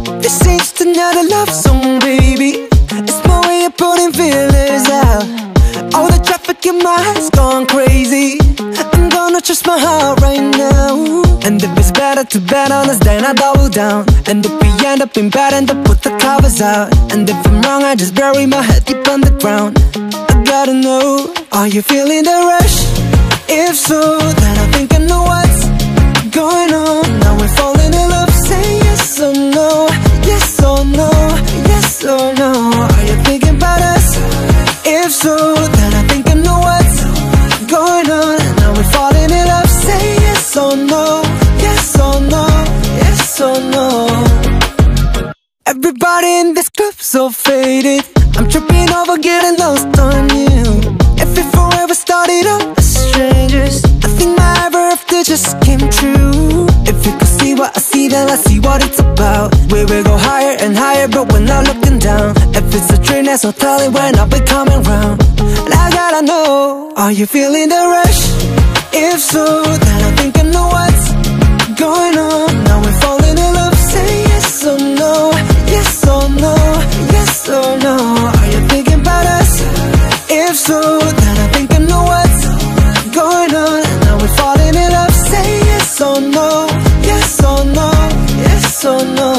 This ain't just another love song, baby. It's my way of putting feelers out. All the traffic in my heart's gone crazy. I'm gonna trust my heart right now. And if it's better to bet on us, then I double down. And if we end up in bed, and I put the covers out. And if I'm wrong, I just bury my head deep underground. I gotta know, are you feeling the rush? If so, then I think I know what's going on. Now we're falling in love, say yes or no. Yes or no, yes or no. Are you thinking about us? If so, then I think I know what's going on. Now we're falling in love, say yes or no. Yes or no, yes or no. Everybody in this club so faded. I'm tripping over getting lost on you. If we forever started up as strangers, I think my ever after just came true. If you could see what I see, then I see what it's about. We will go higher and higher, but we're not looking down. If it's a dream, there's no telling when I'll be coming round. And I gotta know, are you feeling the rush? If so, then I think I know what's going on. Now we're falling in love, say yes or no. Yes or no, yes or no. Are you thinking about us? If so, then I think I know what's going on. Now we're falling in love, say yes or no. Yes or no, yes or no.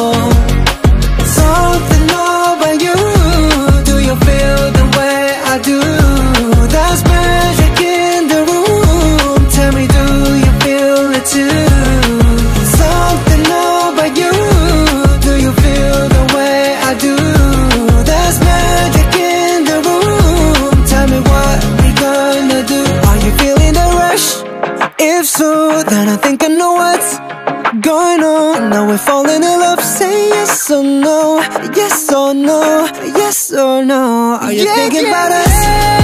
Something about you, do you feel the way I do? There's magic in the room, tell me, do you feel it too? Something about you, do you feel the way I do? There's magic in the room, tell me what we gonna do. Are you feeling the rush? If so, then I think I know what's going on. Now we're falling in love, say yes or no. Yes or no, yes or no. Are you thinking about us?